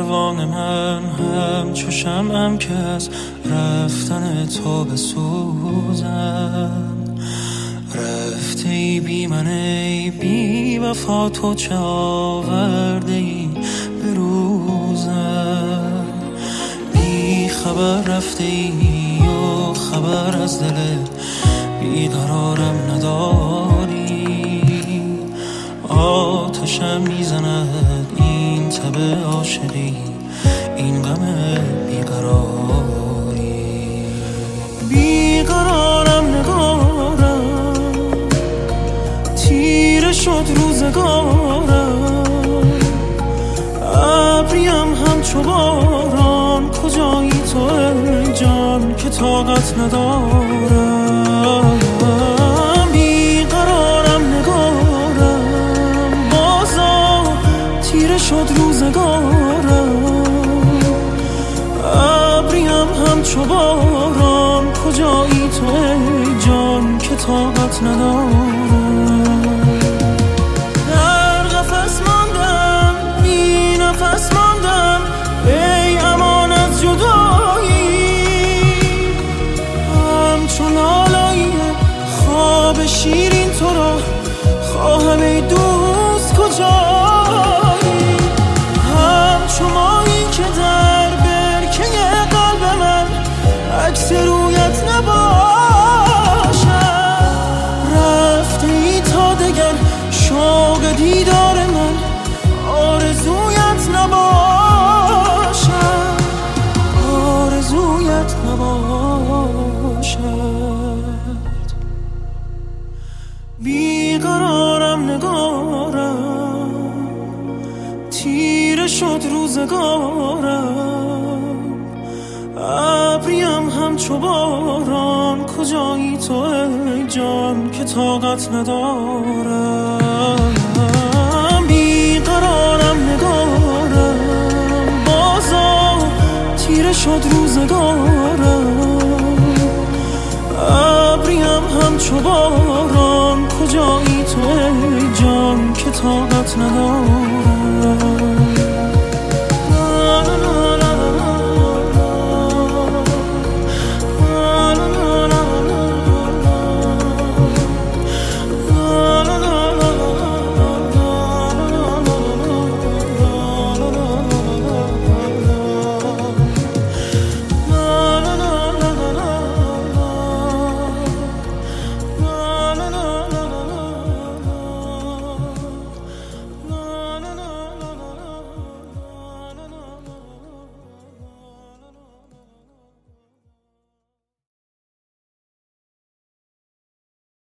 پروانه من همچو شمعم که از رفتن تو بسوزم. رفته ای بی من ای بی وفا، تو چه آورده ای به روزم. بی خبر رفته ای و خبر از دل بیقرارم نداری. آتشم میزند این تب عاشقی، این غم بیقراری. بیقرارم نگارم، تیره شد روزگارم. ابریم همچو باران، کجایی تو ای جان که طاقت ندارم. بیقرارم نگارم، بازا تیره شد روزگارم. ابریم همچو باران، کجایی تو ای جان که طاقت ندارم. در قفس ماندم، بی نفس ماندم، ای امان از جدایی. همچون لالایی خواب شیرین تو را خواهم ای دوست کجایی. همچون مایی که در برکه قلب من عکس رویت نباشد. رفته ای تا دگر شوق دیدار من آرزویت نباشد، آرزویت نباشد. بیقرارم نگارم، تیره شد روزگارم. ابریم همچو باران، کجایی تو ای جان که طاقت ندارم. بیقرارم نگارم، بازا تیره شد روزگارم.